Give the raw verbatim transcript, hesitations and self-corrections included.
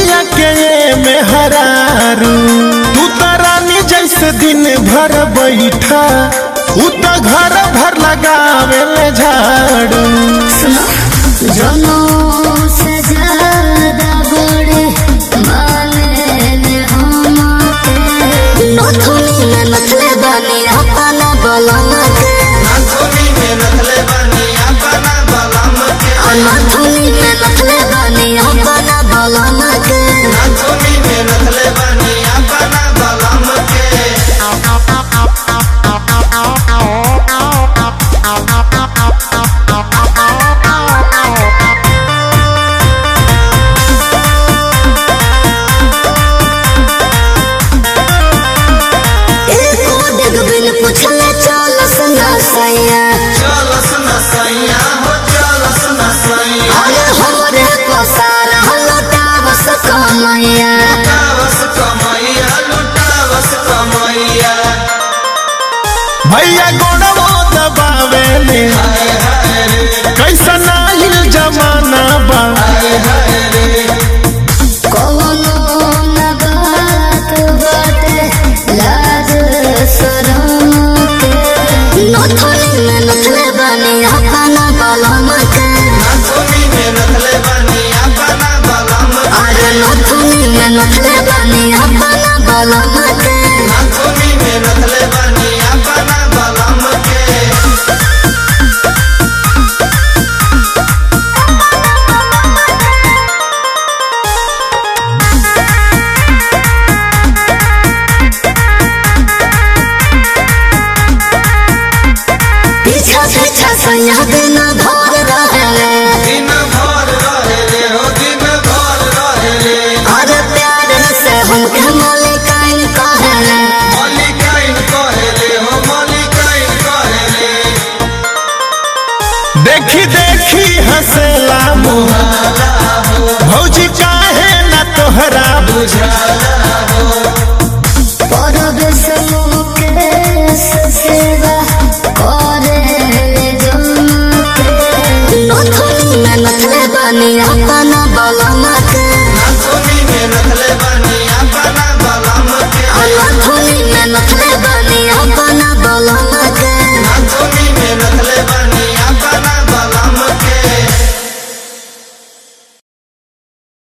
भैया के में हरारू तू तो रानी जैसे दिन भर बैठा उ तो घर भर लगावे ले झाड़ू भैया गोड़वो दबावेले कैसा नाहिल जमाना बा दिन भर रहे दिन भर रहे हो दिन भर रहे अरे प्यार से हमके मलिकाइन कहेले मलिकाइन कहेले हो मलिकाइन कहेले देखी देखी हंसेला मुहारा भौजी काहे ना तोहरा बुझाला।